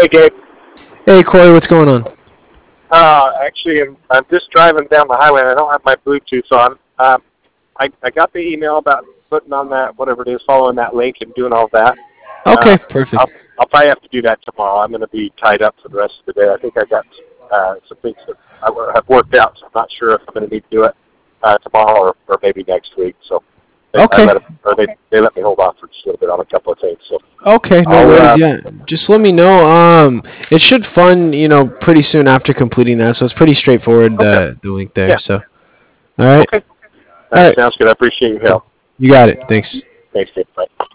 Hey, Gabe. Hey, Corey, what's going on? Actually, I'm just driving down the highway, and I don't have my Bluetooth on. I got the email about putting on that, whatever it is, following that link and doing all that. Okay, perfect. I'll probably have to do that tomorrow. I'm going to be tied up for the rest of the day. I think I got some things that have worked out, so I'm not sure if I'm going to need to do it tomorrow or maybe next week. So Okay. they let me hold off for just a little bit on a couple of things. So Okay, no worries. Yeah, just let me know. It should fund, pretty soon after completing that, so it's pretty straightforward. The link there. Yeah. So, all right. Okay. All right. Sounds good. I appreciate your help. You got it. Thanks. Thanks, Dave. Bye.